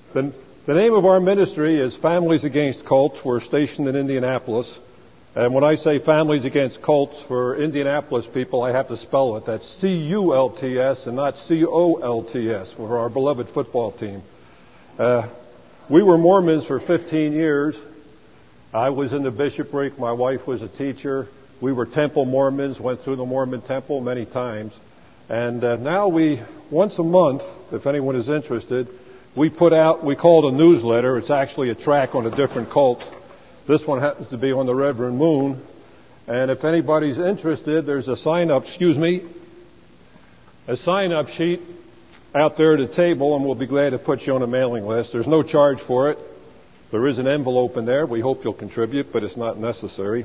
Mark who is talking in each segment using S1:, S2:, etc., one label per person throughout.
S1: The name of our ministry is Families Against Cults. We're stationed in Indianapolis. And when I say Families Against Cults for Indianapolis people, I have to spell it. That's C-U-L-T-S and not C-O-L-T-S for our beloved football team. We were Mormons for 15 years. I was in the bishopric. My wife was a teacher. We were Temple Mormons, went through the Mormon Temple many times. And now once a month, if anyone is interested, we call it a newsletter. It's actually a track on a different cult. This one happens to be on the Reverend Moon. And if anybody's interested, there's a sign-up sheet out there at the table, and we'll be glad to put you on a mailing list. There's no charge for it. There is an envelope in there. We hope you'll contribute, but it's not necessary.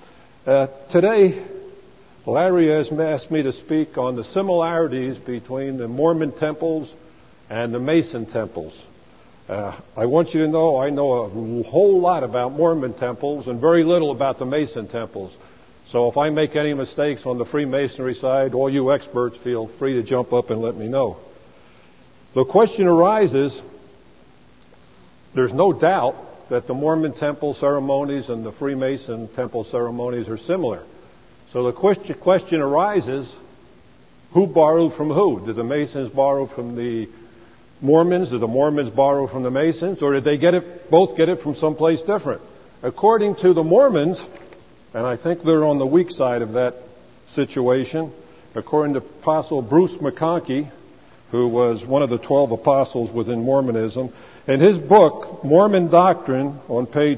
S1: Today, Larry has asked me to speak on the similarities between the Mormon temples and the Mason temples. I want you to know I know a whole lot about Mormon temples and very little about the Mason temples. So if I make any mistakes on the Freemasonry side, all you experts feel free to jump up and let me know. The question arises, there's no doubt that the Mormon temple ceremonies and the Freemason temple ceremonies are similar. So the question arises, who borrowed from who? Did the Masons borrow from the Mormons? Did the Mormons borrow from the Masons? Or did they both get it from someplace different? According to the Mormons, and I think they're on the weak side of that situation, according to Apostle Bruce McConkie, who was one of the 12 apostles within Mormonism, in his book, Mormon Doctrine, on page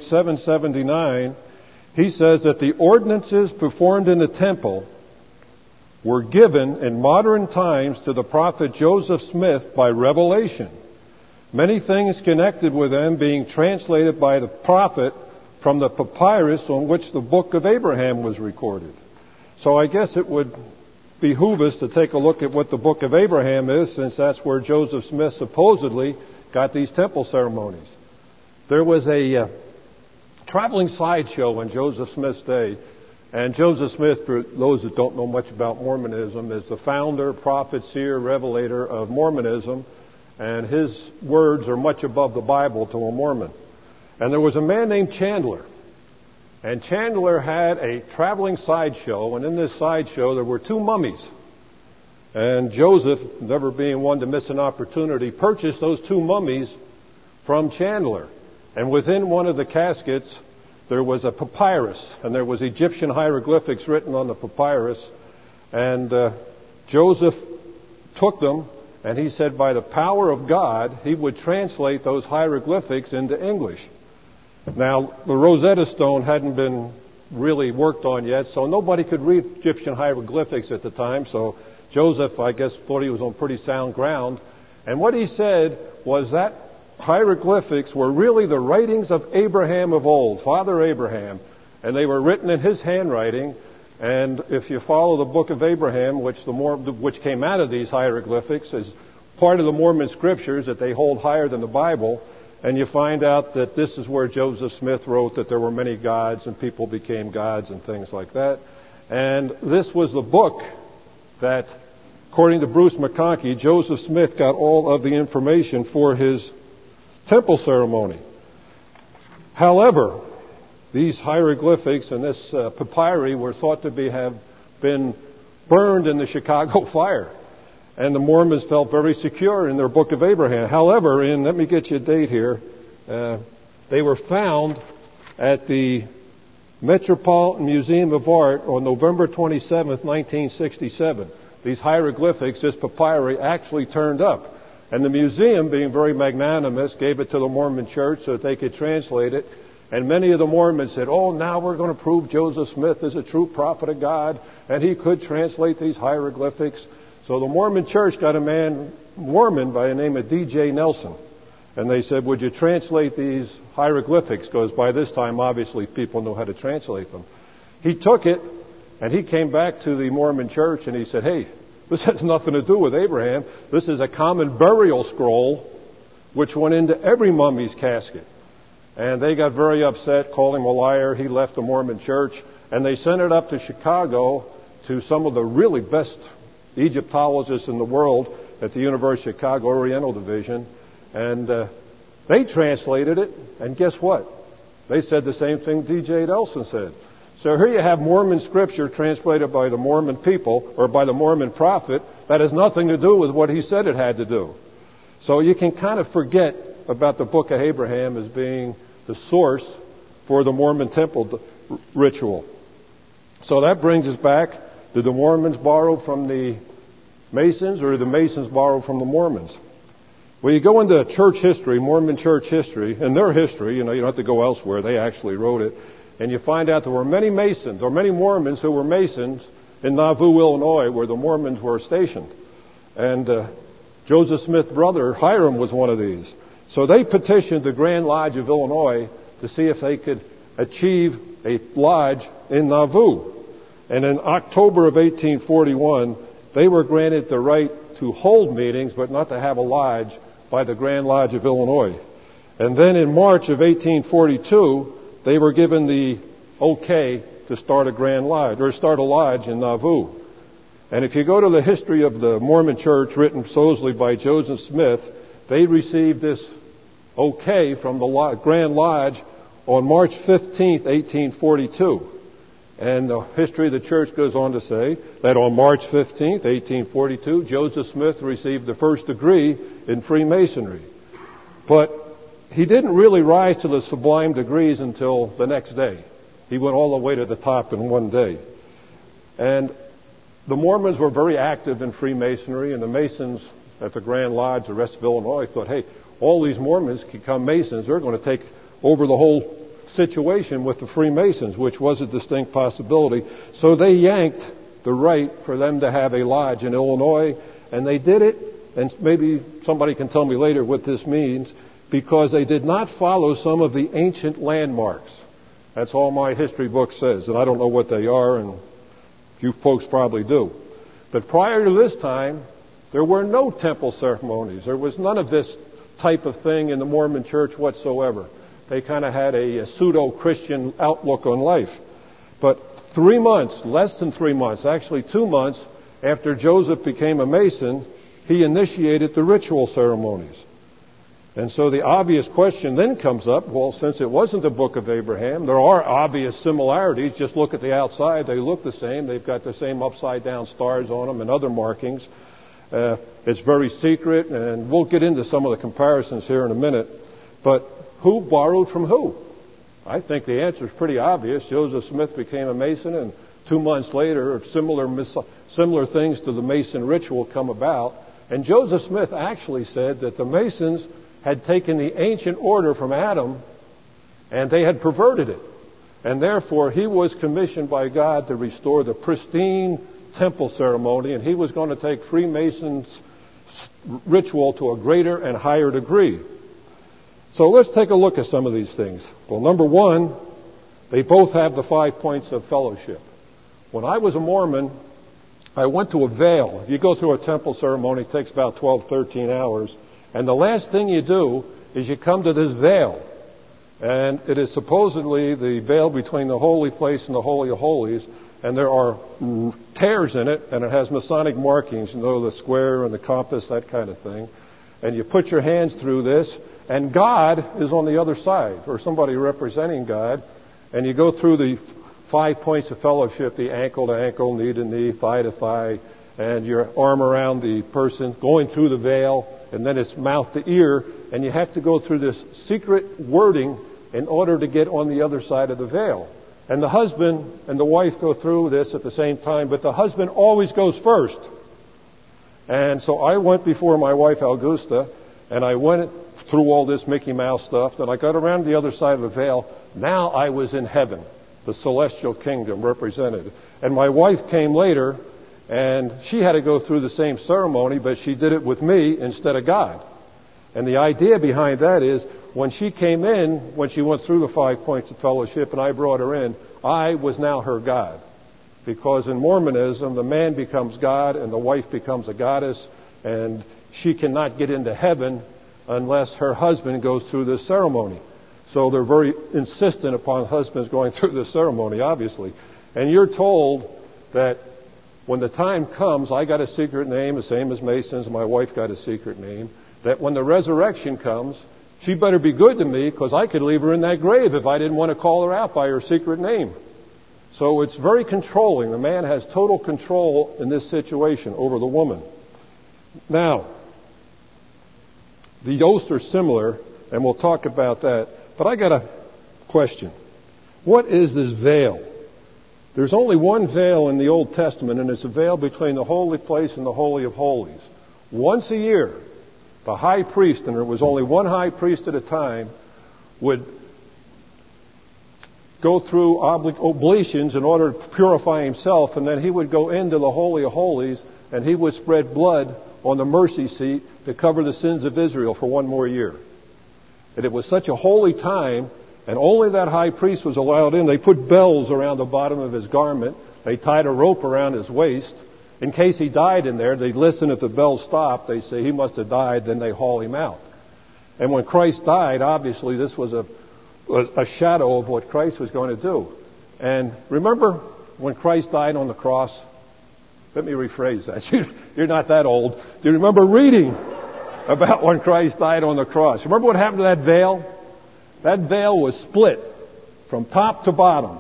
S1: 779, he says that the ordinances performed in the temple were given in modern times to the prophet Joseph Smith by revelation, many things connected with them being translated by the prophet from the papyrus on which the book of Abraham was recorded. So I guess it would behoove us to take a look at what the book of Abraham is, since that's where Joseph Smith supposedly got these temple ceremonies. There was a traveling sideshow in Joseph Smith's day. And Joseph Smith, for those that don't know much about Mormonism, is the founder, prophet, seer, revelator of Mormonism. And his words are much above the Bible to a Mormon. And there was a man named Chandler. And Chandler had a traveling sideshow. And in this sideshow, there were two mummies. And Joseph, never being one to miss an opportunity, purchased those two mummies from Chandler. And within one of the caskets, there was a papyrus, and there was Egyptian hieroglyphics written on the papyrus. And Joseph took them, and he said by the power of God, he would translate those hieroglyphics into English. Now, the Rosetta Stone hadn't been really worked on yet, so nobody could read Egyptian hieroglyphics at the time. So Joseph, I guess, thought he was on pretty sound ground. And what he said was that hieroglyphics were really the writings of Abraham of old, Father Abraham, and they were written in his handwriting. And if you follow the book of Abraham, which came out of these hieroglyphics, is part of the Mormon scriptures that they hold higher than the Bible, and you find out that this is where Joseph Smith wrote that there were many gods and people became gods and things like that. And this was the book that, according to Bruce McConkie, Joseph Smith got all of the information for his temple ceremony. However, these hieroglyphics and this papyri were thought to have been burned in the Chicago fire. And the Mormons felt very secure in their book of Abraham. However, let me get you a date here, they were found at the Metropolitan Museum of Art on November 27th, 1967. These hieroglyphics, this papyri, actually turned up. And the museum, being very magnanimous, gave it to the Mormon Church so that they could translate it. And many of the Mormons said, now we're going to prove Joseph Smith is a true prophet of God, and he could translate these hieroglyphics. So the Mormon Church got a Mormon by the name of D.J. Nelson. And they said, would you translate these hieroglyphics? Because by this time, obviously, people know how to translate them. He took it, and he came back to the Mormon Church, and he said, hey, this has nothing to do with Abraham. This is a common burial scroll which went into every mummy's casket. And they got very upset, called him a liar. He left the Mormon Church, and they sent it up to Chicago to some of the really best Egyptologists in the world at the University of Chicago Oriental Division. And They translated it, and guess what? They said the same thing D.J. Nelson said. So here you have Mormon scripture translated by the Mormon people or by the Mormon prophet that has nothing to do with what he said it had to do. So you can kind of forget about the Book of Abraham as being the source for the Mormon temple ritual. So that brings us back. Did the Mormons borrow from the Masons, or did the Masons borrow from the Mormons? Well, you go into church history, Mormon church history, and their history, you don't have to go elsewhere. They actually wrote it. And you find out there were many Masons, or many Mormons who were Masons in Nauvoo, Illinois, where the Mormons were stationed. And Joseph Smith's brother, Hiram, was one of these. So they petitioned the Grand Lodge of Illinois to see if they could achieve a lodge in Nauvoo. And in October of 1841, they were granted the right to hold meetings, but not to have a lodge, by the Grand Lodge of Illinois. And then in March of 1842, they were given the okay to start a Grand Lodge, or start a lodge in Nauvoo. And if you go to the history of the Mormon Church, written supposedly by Joseph Smith, they received this okay from the Grand Lodge on March 15th, 1842. And the history of the church goes on to say that on March 15th, 1842, Joseph Smith received the first degree in Freemasonry. But he didn't really rise to the sublime degrees until the next day. He went all the way to the top in one day. And the Mormons were very active in Freemasonry, and the Masons at the Grand Lodge, the rest of Illinois, thought, hey, all these Mormons can become Masons. They're going to take over the whole situation with the Freemasons, which was a distinct possibility. So they yanked the right for them to have a lodge in Illinois, and they did it, and maybe somebody can tell me later what this means, because they did not follow some of the ancient landmarks. That's all my history book says, and I don't know what they are, and you folks probably do. But prior to this time, there were no temple ceremonies. There was none of this type of thing in the Mormon church whatsoever. They kind of had a pseudo-Christian outlook on life. But 3 months, less than 3 months, actually 2 months after Joseph became a Mason, he initiated the ritual ceremonies. And so the obvious question then comes up, well, since it wasn't the Book of Abraham, there are obvious similarities. Just look at the outside. They look the same. They've got the same upside-down stars on them and other markings. It's very secret, and we'll get into some of the comparisons here in a minute. But who borrowed from who? I think the answer is pretty obvious. Joseph Smith became a Mason, and 2 months later, similar things to the Mason ritual come about. And Joseph Smith actually said that the Masons had taken the ancient order from Adam, and they had perverted it. And therefore, he was commissioned by God to restore the pristine temple ceremony, and he was going to take Freemasons' ritual to a greater and higher degree. So let's take a look at some of these things. Well, number one, they both have the 5 points of fellowship. When I was a Mormon, I went to a veil. If you go through a temple ceremony, it takes about 12, 13 hours. And the last thing you do is you come to this veil. And it is supposedly the veil between the holy place and the Holy of Holies. And there are tears in it, and it has Masonic markings, the square and the compass, that kind of thing. And you put your hands through this, and God is on the other side, or somebody representing God. And you go through the 5 points of fellowship, the ankle to ankle, knee to knee, thigh to thigh, and your arm around the person, going through the veil, and then it's mouth to ear, and you have to go through this secret wording in order to get on the other side of the veil. And the husband and the wife go through this at the same time, but the husband always goes first. And so I went before my wife, Augusta, and I went through all this Mickey Mouse stuff, and I got around the other side of the veil. Now I was in heaven, the celestial kingdom represented. And my wife came later, and she had to go through the same ceremony, but she did it with me instead of God. And the idea behind that is, when she came in, when she went through the 5 points of fellowship and I brought her in, I was now her God. Because in Mormonism, the man becomes God and the wife becomes a goddess, and she cannot get into heaven unless her husband goes through this ceremony. So they're very insistent upon husbands going through this ceremony, obviously. And you're told that when the time comes, I got a secret name, the same as Mason's, my wife got a secret name, that when the resurrection comes, She better be good to me because I could leave her in that grave if I didn't want to call her out by her secret name. So it's very controlling. The man has total control in this situation over the woman. Now, the oaths are similar, and we'll talk about that. But I got a question. What is this veil? There's only one veil in the Old Testament, and it's a veil between the holy place and the Holy of Holies. Once a year, the high priest, and there was only one high priest at a time, would go through oblations in order to purify himself, and then he would go into the Holy of Holies, and he would spread blood on the mercy seat to cover the sins of Israel for one more year. And it was such a holy time, and only that high priest was allowed in. They put bells around the bottom of his garment. They tied a rope around his waist. In case he died in there, they'd listen. If the bell stopped, they say he must have died, then they haul him out. And when Christ died, obviously this was a shadow of what Christ was going to do. And remember when Christ died on the cross? Let me rephrase that. You're not that old. Do you remember reading about when Christ died on the cross? Remember what happened to that veil? That veil was split from top to bottom.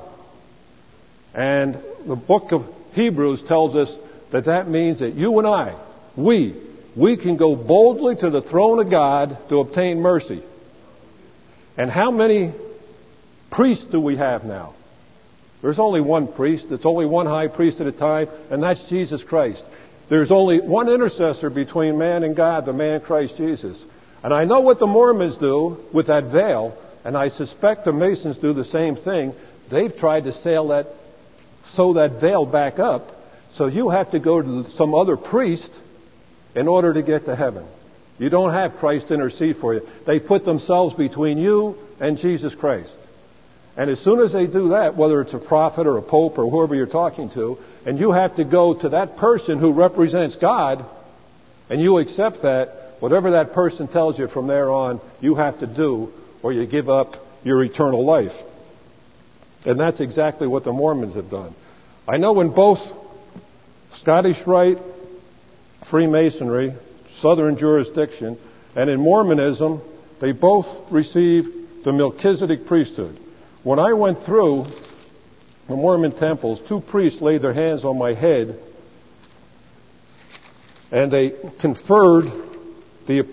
S1: And the book of Hebrews tells us that means that you and I, we can go boldly to the throne of God to obtain mercy. And how many priests do we have now? There's only one priest. It's only one high priest at a time, and that's Jesus Christ. There's only one intercessor between man and God, the man Christ Jesus. And I know what the Mormons do with that veil, and I suspect the Masons do the same thing. They've tried to sew that veil back up, so you have to go to some other priest in order to get to heaven. You don't have Christ intercede for you. They put themselves between you and Jesus Christ. And as soon as they do that, whether it's a prophet or a pope or whoever you're talking to, and you have to go to that person who represents God, and you accept that, whatever that person tells you from there on, you have to do, or you give up your eternal life. And that's exactly what the Mormons have done. I know in both Scottish Rite, Freemasonry, Southern jurisdiction, and in Mormonism, they both received the Melchizedek priesthood. When I went through the Mormon temples, two priests laid their hands on my head, and they conferred the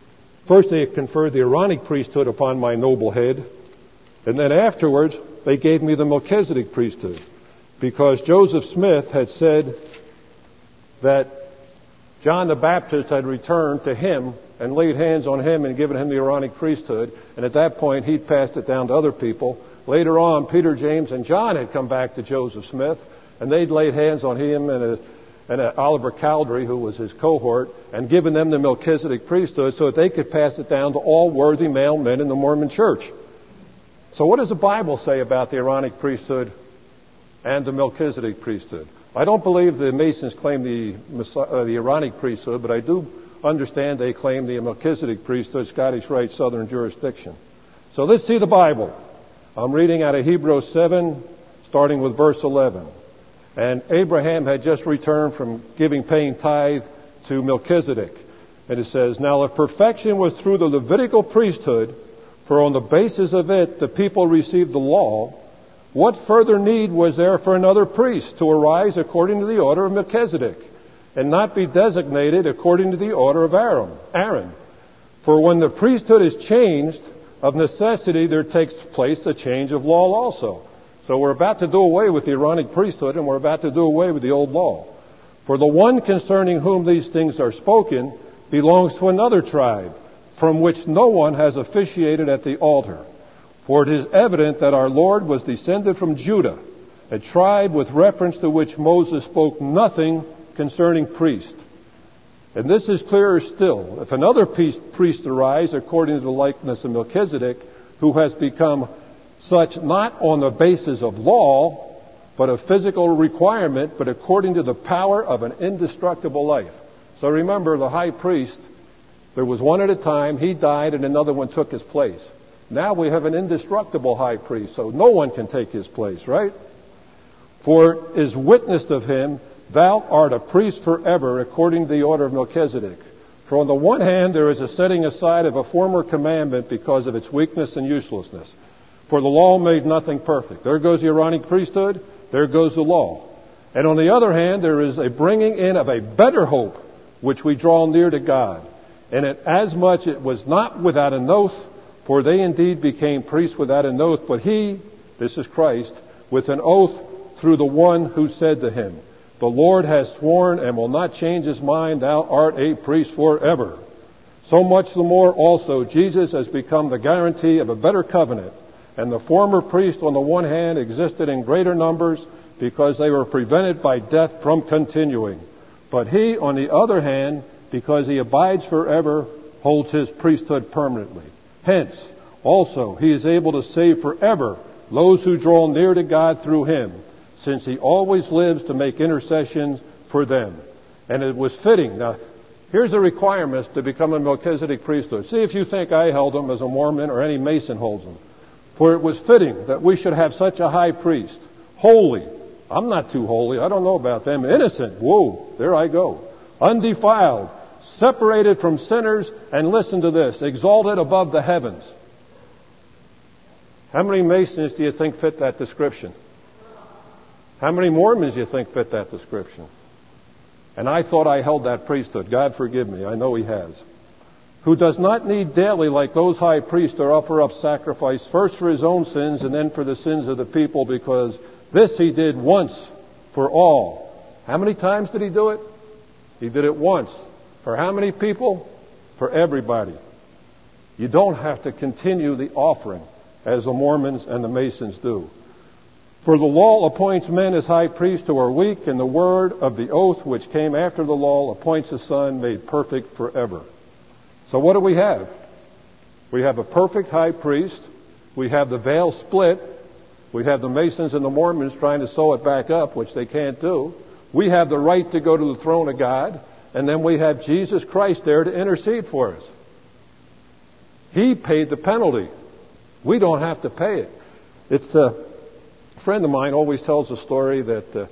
S1: Aaronic priesthood upon my noble head, and then afterwards they gave me the Melchizedek priesthood, because Joseph Smith had said that John the Baptist had returned to him and laid hands on him and given him the Aaronic priesthood, and at that point he'd passed it down to other people. Later on, Peter, James, and John had come back to Joseph Smith, and they'd laid hands on him and Oliver Cowdery, who was his cohort, and given them the Melchizedek priesthood so that they could pass it down to all worthy male men in the Mormon church. So what does the Bible say about the Aaronic priesthood and the Melchizedek priesthood? I don't believe the Masons claim the Aaronic priesthood, but I do understand they claim the Melchizedek priesthood, Scottish Rite, Southern jurisdiction. So let's see the Bible. I'm reading out of Hebrews 7, starting with verse 11. And Abraham had just returned from paying tithe to Melchizedek. And it says, "Now if perfection was through the Levitical priesthood, for on the basis of it the people received the law, what further need was there for another priest to arise according to the order of Melchizedek, and not be designated according to the order of Aaron? For when the priesthood is changed, of necessity there takes place a change of law also." So we're about to do away with the Aaronic priesthood, and we're about to do away with the old law. "For the one concerning whom these things are spoken belongs to another tribe, from which no one has officiated at the altar. For it is evident that our Lord was descended from Judah, a tribe with reference to which Moses spoke nothing concerning priest. And this is clearer still. If another priest arise according to the likeness of Melchizedek, who has become such not on the basis of law, but of physical requirement, but according to the power of an indestructible life." So remember, the high priest, there was one at a time, he died, and another one took his place. Now we have an indestructible high priest, so no one can take his place, right? "For it is witnessed of him, thou art a priest forever, according to the order of Melchizedek. For on the one hand, there is a setting aside of a former commandment because of its weakness and uselessness. For the law made nothing perfect. There goes the Aaronic priesthood. There goes the law. And on the other hand, there is a bringing in of a better hope, which we draw near to God. And as much it was not without an oath, for they indeed became priests without an oath, but he, this is Christ, with an oath through the one who said to him, the Lord has sworn and will not change his mind, thou art a priest forever. So much the more also Jesus has become the guarantee of a better covenant. And the former priests on the one hand existed in greater numbers because they were prevented by death from continuing. But he, on the other hand, because he abides forever, holds his priesthood permanently. Hence, also, he is able to save forever those who draw near to God through him, since he always lives to make intercessions for them. And it was fitting. Now, here's the requirements to become a Melchizedek priesthood. See if you think I held them as a Mormon or any Mason holds them. For it was fitting that we should have such a high priest, holy. I'm not too holy. I don't know about them. Innocent. Whoa, there I go. Undefiled, separated from sinners, and listen to this, exalted above the heavens. How many Masons do you think fit that description? How many Mormons do you think fit that description? And I thought I held that priesthood. God forgive me. I know he has. Who does not need daily, like those high priests, to offer up sacrifice, first for his own sins and then for the sins of the people, because this he did once for all. How many times did he do it? He did it once. For how many people? For everybody. You don't have to continue the offering as the Mormons and the Masons do. For the law appoints men as high priests who are weak, and the word of the oath which came after the law appoints a son made perfect forever. So what do we have? We have a perfect high priest. We have the veil split. We have the Masons and the Mormons trying to sew it back up, which they can't do. We have the right to go to the throne of God. And then we have Jesus Christ there to intercede for us. He paid the penalty. We don't have to pay it. It's a friend of mine always tells a story that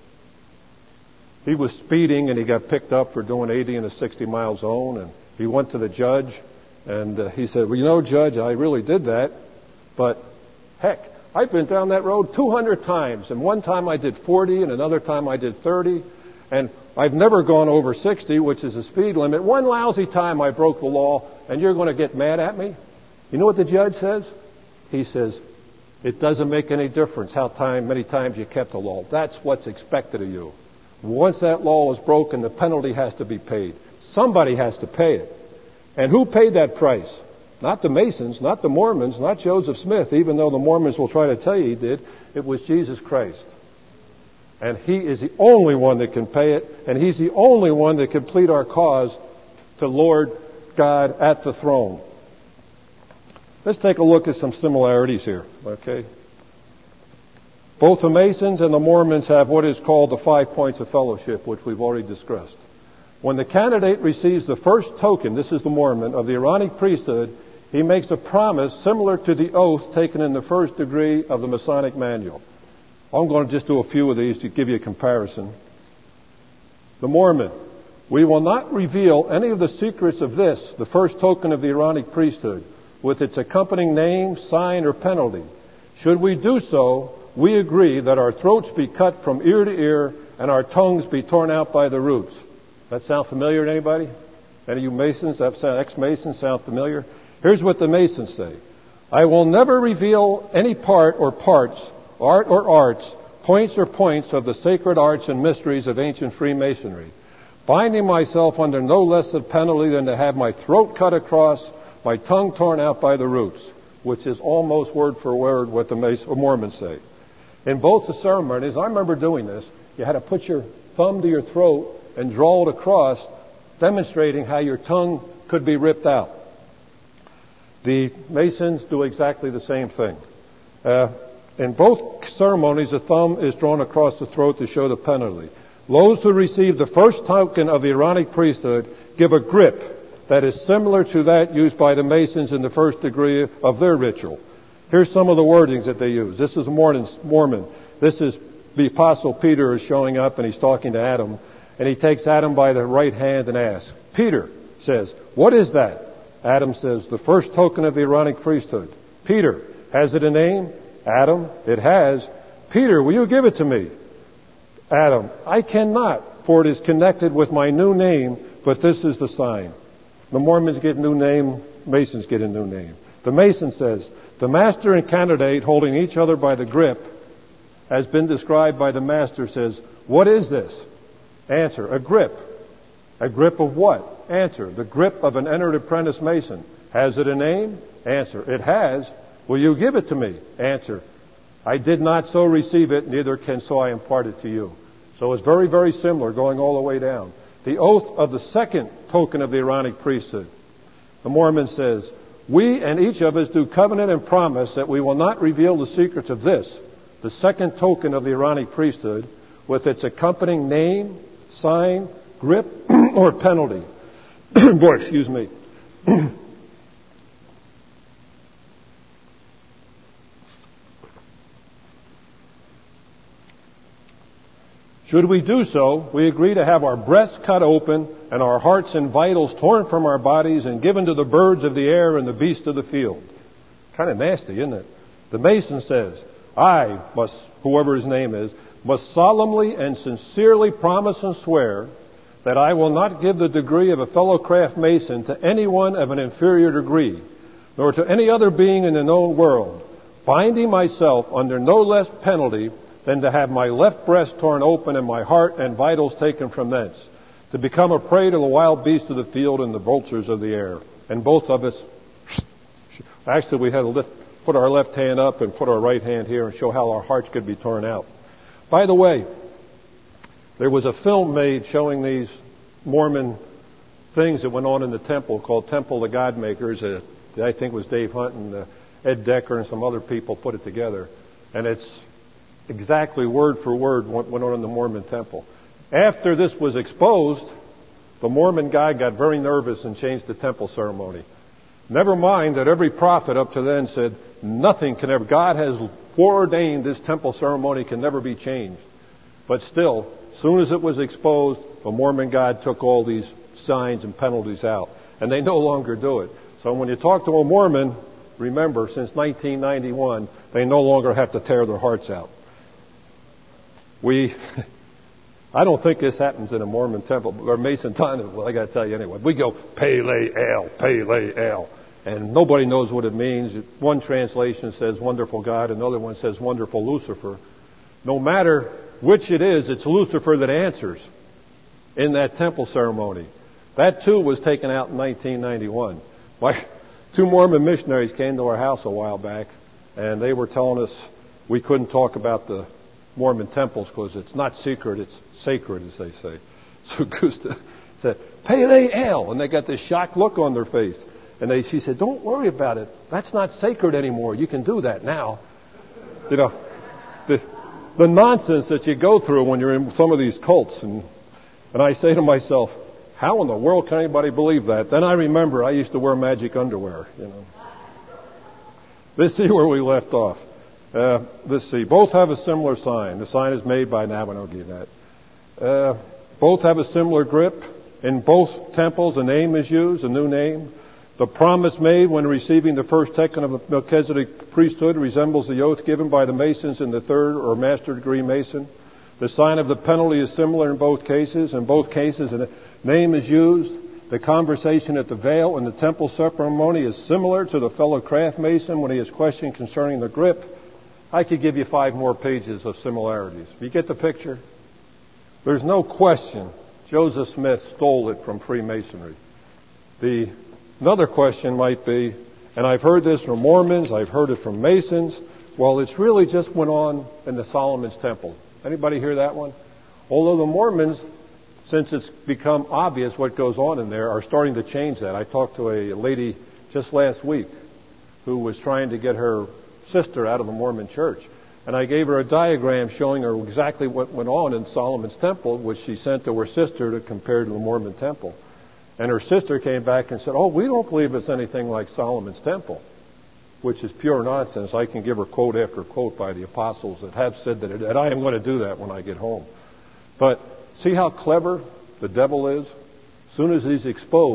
S1: he was speeding and he got picked up for doing 80 in a 60-mile zone, and he went to the judge and he said, well, you know, Judge, I really did that, but heck, I've been down that road 200 times, and one time I did 40 and another time I did 30, and I've never gone over 60, which is the speed limit. One lousy time I broke the law, and you're going to get mad at me? You know what the judge says? He says, it doesn't make any difference many times you kept the law. That's what's expected of you. Once that law is broken, the penalty has to be paid. Somebody has to pay it. And who paid that price? Not the Masons, not the Mormons, not Joseph Smith, even though the Mormons will try to tell you he did. It was Jesus Christ. And he is the only one that can pay it, and he's the only one that can plead our cause to Lord God at the throne. Let's take a look at some similarities here, okay? Both the Masons and the Mormons have what is called the 5 points of fellowship, which we've already discussed. When the candidate receives the first token, this is the Mormon, of the Aaronic priesthood, he makes a promise similar to the oath taken in the first degree of the Masonic manual. I'm going to just do a few of these to give you a comparison. The Mormon. We will not reveal any of the secrets of this, the first token of the Aaronic priesthood, with its accompanying name, sign, or penalty. Should we do so, we agree that our throats be cut from ear to ear and our tongues be torn out by the roots. That sound familiar to anybody? Any of you Masons, ex-Masons, sound familiar? Here's what the Masons say. I will never reveal any part or parts, art or arts, points or points of the sacred arts and mysteries of ancient Freemasonry, binding myself under no less a penalty than to have my throat cut across, my tongue torn out by the roots, which is almost word for word what the Mormons say. In both the ceremonies, I remember doing this, you had to put your thumb to your throat and draw it across, demonstrating how your tongue could be ripped out. The Masons do exactly the same thing. In both ceremonies, the thumb is drawn across the throat to show the penalty. Those who receive the first token of the Aaronic priesthood give a grip that is similar to that used by the Masons in the first degree of their ritual. Here's some of the wordings that they use. This is Mormon. This is the Apostle Peter is showing up, and he's talking to Adam. And he takes Adam by the right hand and asks, Peter, says, what is that? Adam says, the first token of the Aaronic priesthood. Peter, has it a name? Adam, it has. Peter, will you give it to me? Adam, I cannot, for it is connected with my new name, but this is the sign. The Mormons get a new name, Masons get a new name. The Mason says, the master and candidate holding each other by the grip, has been described by the master, says, what is this? Answer, a grip. A grip of what? Answer, the grip of an entered apprentice Mason. Has it a name? Answer, it has. Will you give it to me? Answer, I did not so receive it, neither can so I impart it to you. So it's very, very similar, going all the way down. The oath of the second token of the Aaronic priesthood. The Mormon says, we and each of us do covenant and promise that we will not reveal the secrets of this, the second token of the Aaronic priesthood, with its accompanying name, sign, grip, or penalty. Boy, excuse me. Should we do so, we agree to have our breasts cut open and our hearts and vitals torn from our bodies and given to the birds of the air and the beasts of the field. Kind of nasty, isn't it? The Mason says, I must, whoever his name is, must solemnly and sincerely promise and swear that I will not give the degree of a fellow craft Mason to anyone of an inferior degree, nor to any other being in the known world, binding myself under no less penalty than to have my left breast torn open and my heart and vitals taken from thence, to become a prey to the wild beasts of the field and the vultures of the air. And both of us, actually we had to put our left hand up and put our right hand here and show how our hearts could be torn out. By the way, there was a film made showing these Mormon things that went on in the temple called Temple of the God Makers. I think it was Dave Hunt and Ed Decker and some other people put it together. And it's exactly word for word what went on in the Mormon temple. After this was exposed, the Mormon guy got very nervous and changed the temple ceremony. Never mind that every prophet up to then said, nothing can ever, God has foreordained this temple ceremony can never be changed. But still, as soon as it was exposed, the Mormon God took all these signs and penalties out. And they no longer do it. So when you talk to a Mormon, remember, since 1991, they no longer have to tear their hearts out. I don't think this happens in a Mormon temple or Mason time. Well, I got to tell you anyway. We go Pele El, and nobody knows what it means. One translation says wonderful God, another one says wonderful Lucifer. No matter which it is, it's Lucifer that answers in that temple ceremony. That too was taken out in 1991. Two Mormon missionaries came to our house a while back, and they were telling us we couldn't talk about the Mormon temples because it's not secret, it's sacred, as they say. So Gusta said, Pele El, and they got this shocked look on their face. And she said, don't worry about it. That's not sacred anymore. You can do that now. You know, the nonsense that you go through when you're in some of these cults. And I say to myself, how in the world can anybody believe that? Then I remember I used to wear magic underwear, you know. Let's see where we left off. Let's see. Both have a similar sign. The sign is made by Nabanogi. Both have a similar grip. In both temples, a name is used, a new name. The promise made when receiving the first token of the Melchizedek priesthood resembles the oath given by the Masons in the third or master degree Mason. The sign of the penalty is similar in both cases. In both cases, a name is used. The conversation at the veil in the temple ceremony is similar to the fellow craft Mason when he is questioned concerning the grip. I could give you 5 more pages of similarities. You get the picture? There's no question Joseph Smith stole it from Freemasonry. Another question might be, and I've heard this from Mormons, I've heard it from Masons, well, it's really just went on in the Solomon's Temple. Anybody hear that one? Although the Mormons, since it's become obvious what goes on in there, are starting to change that. I talked to a lady just last week who was trying to get her sister out of the Mormon church. And I gave her a diagram showing her exactly what went on in Solomon's Temple, which she sent to her sister to compare to the Mormon Temple. And her sister came back and said, oh, we don't believe it's anything like Solomon's Temple, which is pure nonsense. I can give her quote after quote by the apostles that have said that, and I am going to do that when I get home. But see how clever the devil is? As soon as he's exposed,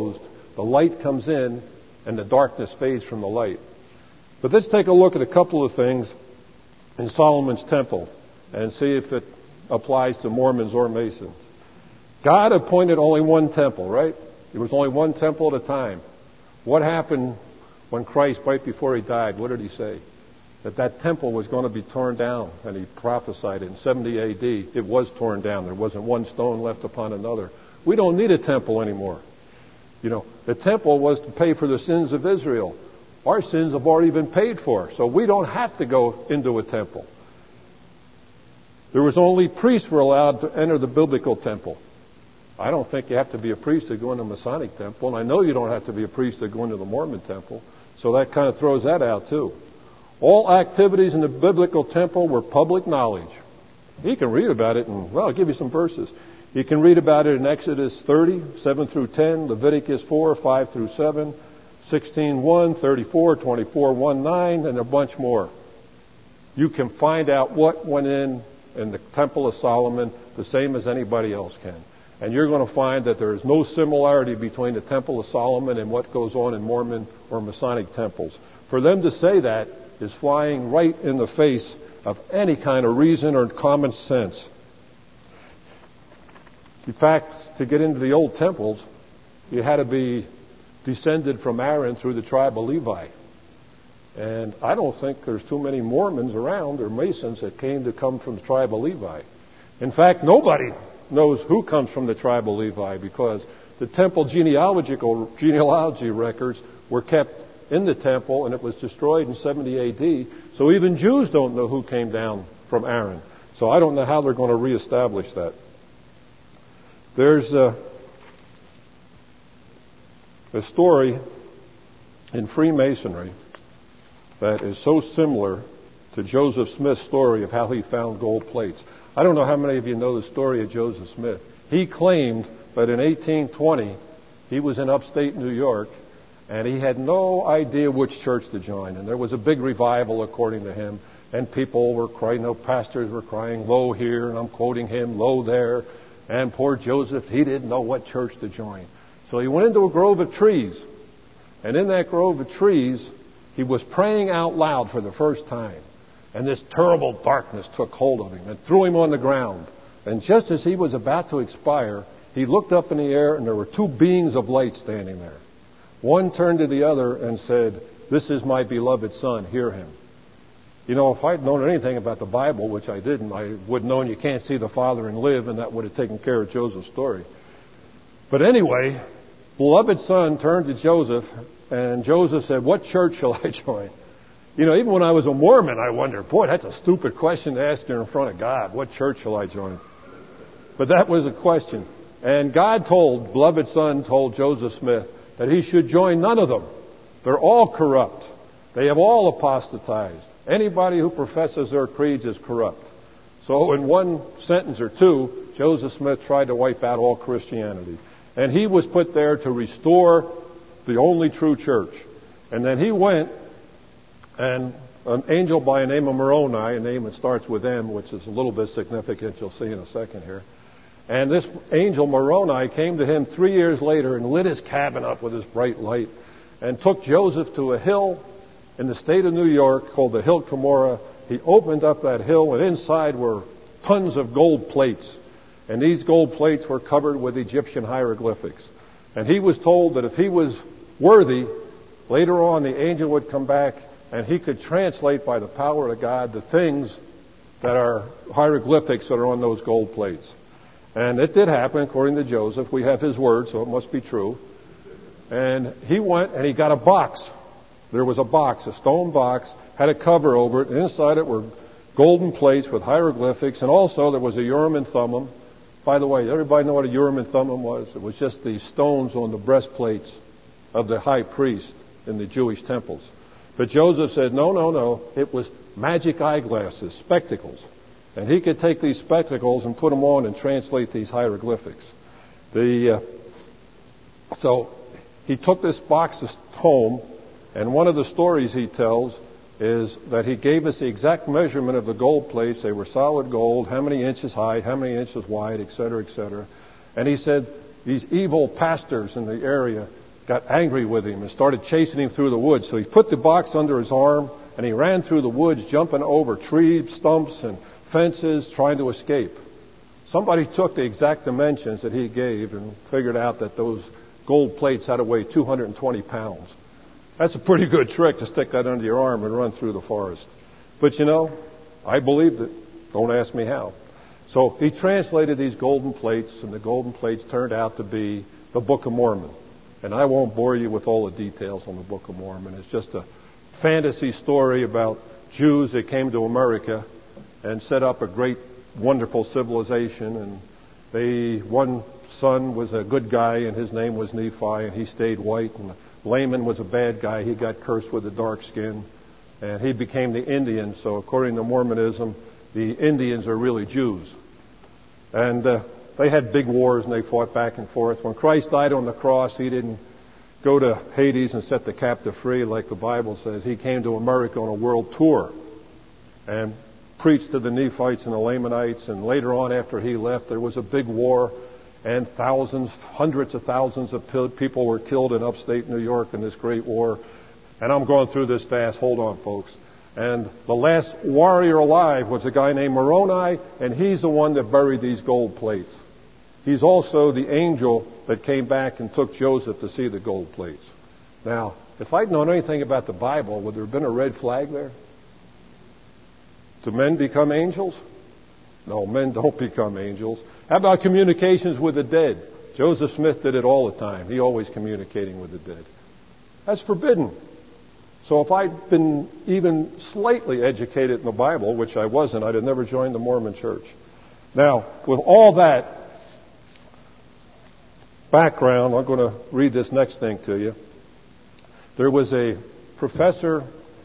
S1: the light comes in and the darkness fades from the light. But let's take a look at a couple of things in Solomon's temple and see if it applies to Mormons or Masons. God appointed only one temple, right? There was only one temple at a time. What happened when Christ, right before he died, what did he say? That temple was going to be torn down, and he prophesied it in 70 A.D. It was torn down. There wasn't one stone left upon another. We don't need a temple anymore. The temple was to pay for the sins of Israel. Our sins have already been paid for, so we don't have to go into a temple. There was only priests were allowed to enter the biblical temple. I don't think you have to be a priest to go into a Masonic temple, and I know you don't have to be a priest to go into the Mormon temple, so that kind of throws that out too. All activities in the biblical temple were public knowledge. You can read about it, and I'll give you some verses. You can read about it in Exodus 30, 7 through 10, Leviticus 4, 5 through 7, 16, 1, 34, 24, 1, 9, and a bunch more. You can find out what went in the Temple of Solomon the same as anybody else can. And you're going to find that there is no similarity between the Temple of Solomon and what goes on in Mormon or Masonic temples. For them to say that is flying right in the face of any kind of reason or common sense. In fact, to get into the old temples, you had to be descended from Aaron through the tribe of Levi. And I don't think there's too many Mormons around or Masons that come from the tribe of Levi. In fact, nobody knows who comes from the tribe of Levi because the temple genealogy records were kept in the temple and it was destroyed in 70 A.D. So even Jews don't know who came down from Aaron. So I don't know how they're going to reestablish that. There's a story in Freemasonry that is so similar to Joseph Smith's story of how he found gold plates. I don't know how many of you know the story of Joseph Smith. He claimed that in 1820 he was in upstate New York and he had no idea which church to join. And there was a big revival according to him. And people were crying, pastors were crying, "Lo here," and I'm quoting him, "Lo there." And poor Joseph, he didn't know what church to join. So he went into a grove of trees. And in that grove of trees, he was praying out loud for the first time. And this terrible darkness took hold of him and threw him on the ground. And just as he was about to expire, he looked up in the air and there were two beings of light standing there. One turned to the other and said, "This is my beloved Son, hear him." If I'd known anything about the Bible, which I didn't, I would have known you can't see the Father and live, and that would have taken care of Joseph's story. But anyway, beloved Son turned to Joseph, and Joseph said, "What church shall I join?" Even when I was a Mormon, I wondered, boy, that's a stupid question to ask in front of God. What church shall I join? But that was a question. And beloved Son told Joseph Smith that he should join none of them. They're all corrupt. They have all apostatized. Anybody who professes their creeds is corrupt. So in one sentence or two, Joseph Smith tried to wipe out all Christianity. And he was put there to restore the only true church. And then he went, and an angel by the name of Moroni, a name that starts with M, which is a little bit significant, you'll see in a second here. And this angel Moroni came to him 3 years later and lit his cabin up with his bright light and took Joseph to a hill in the state of New York called the Hill Cumorah. He opened up that hill, and inside were tons of gold plates. And these gold plates were covered with Egyptian hieroglyphics. And he was told that if he was worthy, later on the angel would come back and he could translate by the power of God the things that are hieroglyphics that are on those gold plates. And it did happen, according to Joseph. We have his word, so it must be true. And he went and he got a box. There was a box, a stone box, had a cover over it, and inside it were golden plates with hieroglyphics, and also there was a Urim and Thummim. By the way, everybody know what a Urim and Thummim was? It was just the stones on the breastplates of the high priest in the Jewish temples. But Joseph said, no, it was magic eyeglasses, spectacles. And he could take these spectacles and put them on and translate these hieroglyphics. So he took this box home, and one of the stories he tells is that he gave us the exact measurement of the gold plates. They were solid gold, how many inches high, how many inches wide, et cetera, et cetera. And he said these evil pastors in the area got angry with him and started chasing him through the woods. So he put the box under his arm and he ran through the woods, jumping over trees, stumps, and fences, trying to escape. Somebody took the exact dimensions that he gave and figured out that those gold plates had to weigh 220 pounds. That's a pretty good trick to stick that under your arm and run through the forest. But you know, I believed it. Don't ask me how. So he translated these golden plates, and the golden plates turned out to be the Book of Mormon. And I won't bore you with all the details on the Book of Mormon. It's just a fantasy story about Jews that came to America and set up a great, wonderful civilization. And one son was a good guy, and his name was Nephi, and he stayed white. And Laman was a bad guy. He got cursed with a dark skin, and he became the Indian. So according to Mormonism, the Indians are really Jews. And they had big wars, and they fought back and forth. When Christ died on the cross, he didn't go to Hades and set the captive free like the Bible says. He came to America on a world tour and preached to the Nephites and the Lamanites. And later on, after he left, there was a big war, and hundreds of thousands of people were killed in upstate New York in this great war. And I'm going through this fast. Hold on, folks. And the last warrior alive was a guy named Moroni, and he's the one that buried these gold plates. He's also the angel that came back and took Joseph to see the gold plates. Now, if I'd known anything about the Bible, would there have been a red flag there? Do men become angels? No, men don't become angels. How about communications with the dead? Joseph Smith did it all the time. He always communicating with the dead. That's forbidden. So if I'd been even slightly educated in the Bible, which I wasn't, I'd have never joined the Mormon church. Now, with all that background, I'm going to read this next thing to you. There was a professor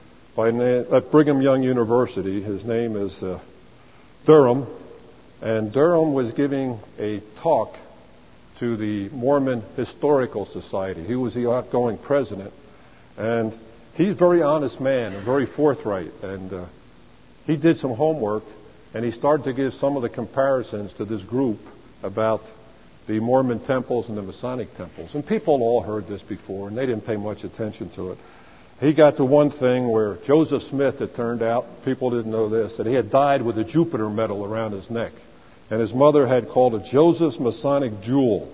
S1: at Brigham Young University. His name is Durham. And Durham was giving a talk to the Mormon Historical Society. He was the outgoing president. And he's a very honest man and very forthright. And he did some homework, and he started to give some of the comparisons to this group about the Mormon temples and the Masonic temples. And people all heard this before, and they didn't pay much attention to it. He got to one thing where Joseph Smith, it turned out, people didn't know this, that he had died with a Jupiter medal around his neck. And his mother had called it Joseph's Masonic Jewel.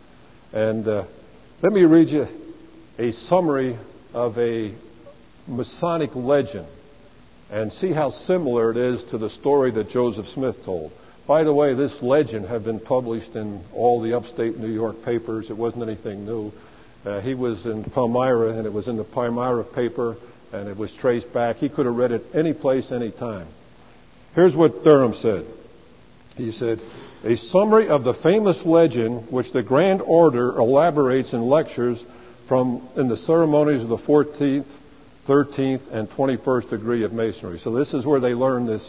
S1: And let me read you a summary of a Masonic legend and see how similar it is to the story that Joseph Smith told. By the way, this legend had been published in all the upstate New York papers. It wasn't anything new. He was in Palmyra, and it was in the Palmyra paper, and it was traced back. He could have read it any place, any time. Here's what Durham said. He said, a summary of the famous legend which the Grand Order elaborates in lectures in the ceremonies of the 14th, 13th, and 21st degree of Masonry. So this is where they learned this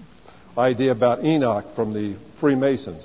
S1: idea about Enoch from the Freemasons.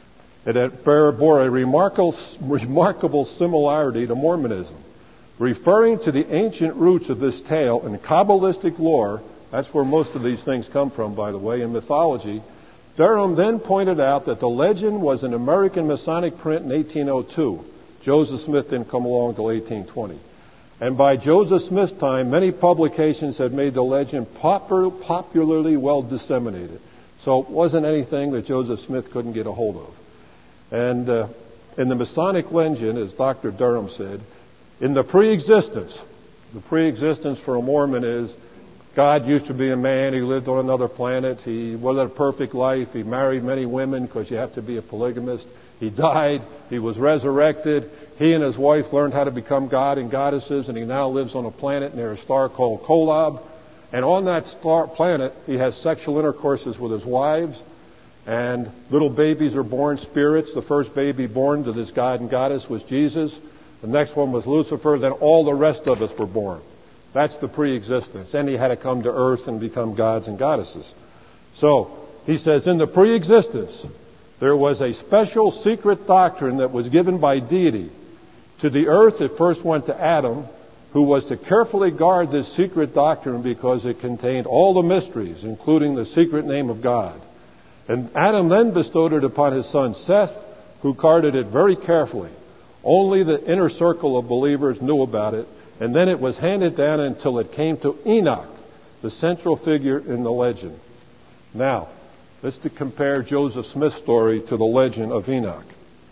S1: It bore a remarkable similarity to Mormonism. Referring to the ancient roots of this tale in Kabbalistic lore, that's where most of these things come from, by the way, in mythology, Durham then pointed out that the legend was an American Masonic print in 1802. Joseph Smith didn't come along until 1820. And by Joseph Smith's time, many publications had made the legend popularly well disseminated. So it wasn't anything that Joseph Smith couldn't get a hold of. And in the Masonic legend, as Dr. Durham said, in the pre-existence for a Mormon is God used to be a man. He lived on another planet. He lived a perfect life. He married many women because you have to be a polygamist. He died. He was resurrected. He and his wife learned how to become god and goddesses, and he now lives on a planet near a star called Kolob. And on that star planet, he has sexual intercourses with his wives, and little babies are born spirits. The first baby born to this god and goddess was Jesus. The next one was Lucifer. Then all the rest of us were born. That's the pre-existence. And he had to come to earth and become gods and goddesses. So, he says, in the pre-existence, there was a special secret doctrine that was given by deity. To the earth, it first went to Adam, who was to carefully guard this secret doctrine because it contained all the mysteries, including the secret name of God. And Adam then bestowed it upon his son Seth, who guarded it very carefully. Only the inner circle of believers knew about it, and then it was handed down until it came to Enoch, the central figure in the legend. Now, let's compare Joseph Smith's story to the legend of Enoch.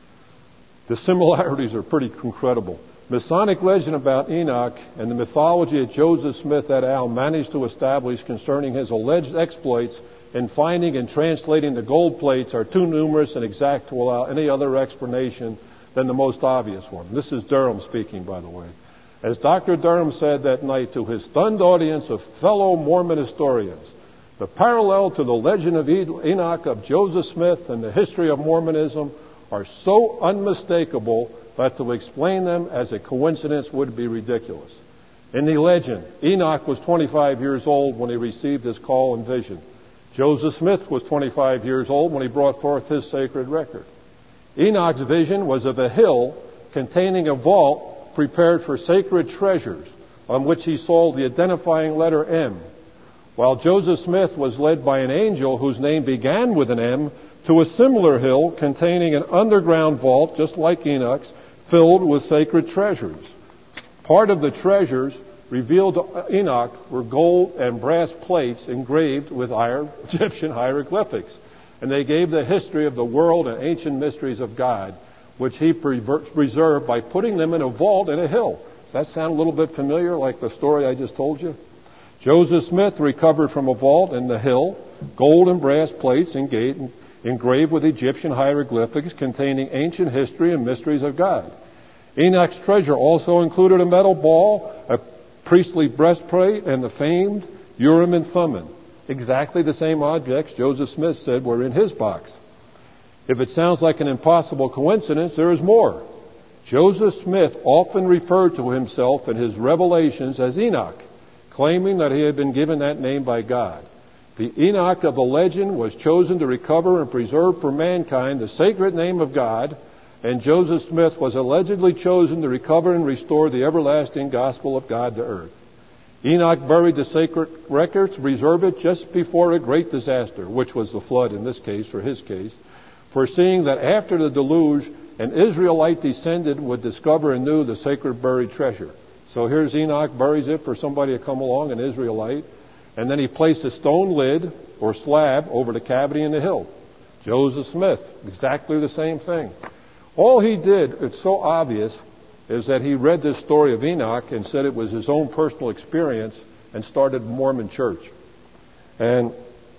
S1: The similarities are pretty incredible. Masonic legend about Enoch and the mythology that Joseph Smith et al. Managed to establish concerning his alleged exploits in finding and translating the gold plates are too numerous and exact to allow any other explanation than the most obvious one. This is Durham speaking, by the way. As Dr. Durham said that night to his stunned audience of fellow Mormon historians, the parallel to the legend of Enoch, of Joseph Smith, and the history of Mormonism are so unmistakable that to explain them as a coincidence would be ridiculous. In the legend, Enoch was 25 years old when he received his call and vision. Joseph Smith was 25 years old when he brought forth his sacred record. Enoch's vision was of a hill containing a vault prepared for sacred treasures, on which he saw the identifying letter M, while Joseph Smith was led by an angel whose name began with an M to a similar hill containing an underground vault, just like Enoch's, filled with sacred treasures. Part of the treasures revealed to Enoch were gold and brass plates engraved with Egyptian hieroglyphics. And they gave the history of the world and ancient mysteries of God, which he preserved by putting them in a vault in a hill. Does that sound a little bit familiar, like the story I just told you? Joseph Smith recovered from a vault in the hill gold and brass plates engraved with Egyptian hieroglyphics containing ancient history and mysteries of God. Enoch's treasure also included a metal ball, a priestly breastplate, and the famed Urim and Thummim. Exactly the same objects Joseph Smith said were in his box. If it sounds like an impossible coincidence, there is more. Joseph Smith often referred to himself in his revelations as Enoch, claiming that he had been given that name by God. The Enoch of the legend was chosen to recover and preserve for mankind the sacred name of God, and Joseph Smith was allegedly chosen to recover and restore the everlasting gospel of God to earth. Enoch buried the sacred records, preserved it just before a great disaster, which was the flood in this case, or his case, foreseeing that after the deluge, an Israelite descendant would discover anew the sacred buried treasure. So here's Enoch, buries it for somebody to come along, an Israelite, and then he placed a stone lid or slab over the cavity in the hill. Joseph Smith, exactly the same thing. All he did, it's so obvious, is that he read this story of Enoch and said it was his own personal experience and started a Mormon church. And,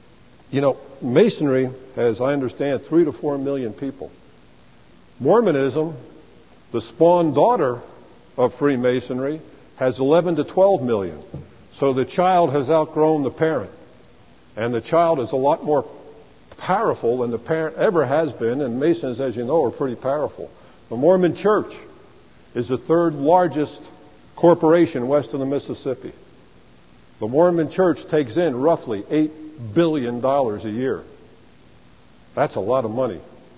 S1: Masonry has, I understand, 3 to 4 million people. Mormonism, the spawn daughter of Freemasonry, has 11 to 12 million. So the child has outgrown the parent. And the child is a lot more powerful than the parent ever has been, and Masons, as you know, are pretty powerful. The Mormon Church is the third largest corporation west of the Mississippi. The Mormon Church takes in roughly $8 billion a year. That's a lot of money.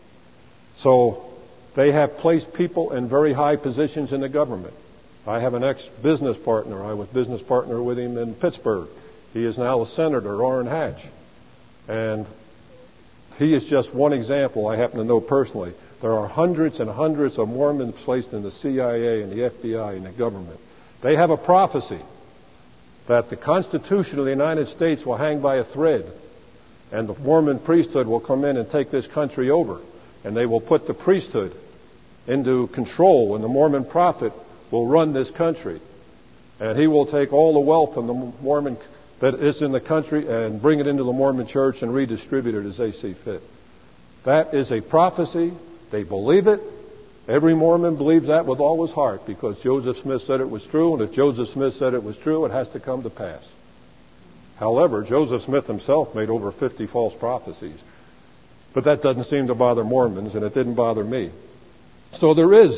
S1: So they have placed people in very high positions in the government. I have an ex-business partner. I was business partner with him in Pittsburgh. He is now a senator, Orrin Hatch. And he is just one example I happen to know personally. There are hundreds and hundreds of Mormons placed in the CIA and the FBI and the government. They have a prophecy that the Constitution of the United States will hang by a thread, and the Mormon priesthood will come in and take this country over, and they will put the priesthood into control, and the Mormon prophet will run this country, and he will take all the wealth of the Mormon that is in the country and bring it into the Mormon church and redistribute it as they see fit. That is a prophecy. They believe it. Every Mormon believes that with all his heart because Joseph Smith said it was true, and if Joseph Smith said it was true, it has to come to pass. However, Joseph Smith himself made over 50 false prophecies. But that doesn't seem to bother Mormons, and it didn't bother me. So there is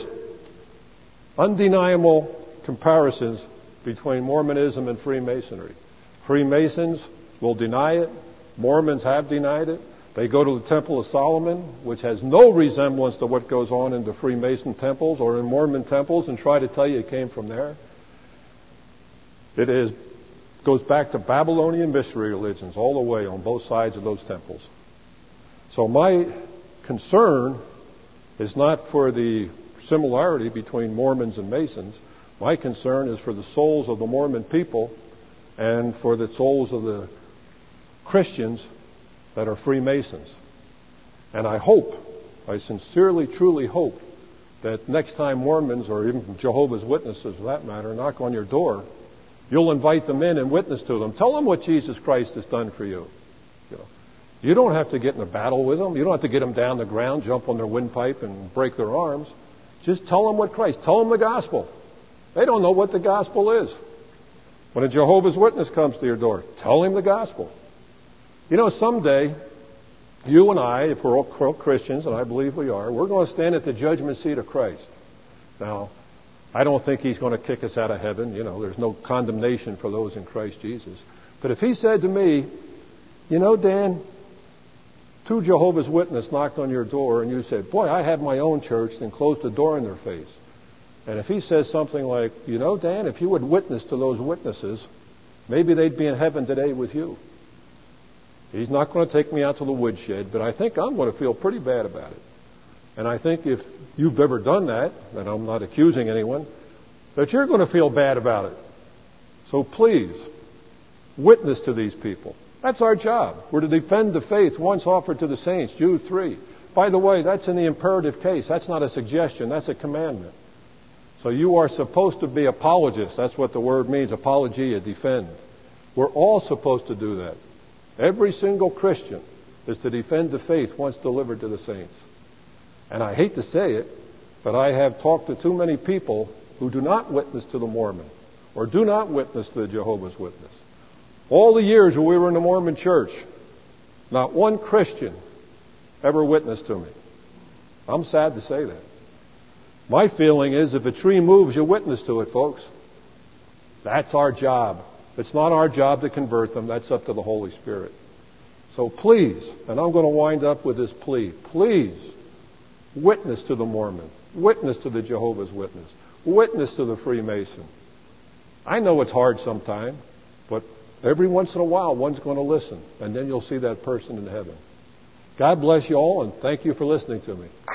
S1: undeniable comparisons between Mormonism and Freemasonry. Freemasons will deny it. Mormons have denied it. They go to the Temple of Solomon, which has no resemblance to what goes on in the Freemason temples or in Mormon temples, and try to tell you it came from there. It goes back to Babylonian mystery religions all the way on both sides of those temples. So my concern is not for the similarity between Mormons and Masons. My concern is for the souls of the Mormon people and for the souls of the Christians that are Freemasons. And I sincerely, truly hope that next time Mormons, or even Jehovah's Witnesses for that matter, knock on your door, you'll invite them in and witness to them. Tell them what Jesus Christ has done for you. You don't have to get in a battle with them. You don't have to get them down the ground, jump on their windpipe, and break their arms. Just tell them what Christ. Tell them the gospel. They don't know what the gospel is. When a Jehovah's Witness comes to your door, tell him the gospel. Someday, you and I, if we're all Christians, and I believe we are, we're going to stand at the judgment seat of Christ. Now, I don't think he's going to kick us out of heaven. There's no condemnation for those in Christ Jesus. But if he said to me, Dan, 2 Jehovah's Witnesses knocked on your door and you said, boy, I have my own church, then closed the door in their face. And if he says something like, Dan, if you would witness to those witnesses, maybe they'd be in heaven today with you. He's not going to take me out to the woodshed, but I think I'm going to feel pretty bad about it. And I think if you've ever done that, and I'm not accusing anyone, that you're going to feel bad about it. So please, witness to these people. That's our job. We're to defend the faith once offered to the saints, Jude 3. By the way, that's in the imperative case. That's not a suggestion. That's a commandment. So you are supposed to be apologists. That's what the word means, apologia, defend. We're all supposed to do that. Every single Christian is to defend the faith once delivered to the saints. And I hate to say it, but I have talked to too many people who do not witness to the Mormon or do not witness to the Jehovah's Witness. All the years when we were in the Mormon church, not one Christian ever witnessed to me. I'm sad to say that. My feeling is if a tree moves, you witness to it, folks. That's our job. It's not our job to convert them. That's up to the Holy Spirit. So please, and I'm going to wind up with this plea, please witness to the Mormon, witness to the Jehovah's Witness, witness to the Freemason. I know it's hard sometimes, but every once in a while one's going to listen, and then you'll see that person in heaven. God bless you all, and thank you for listening to me.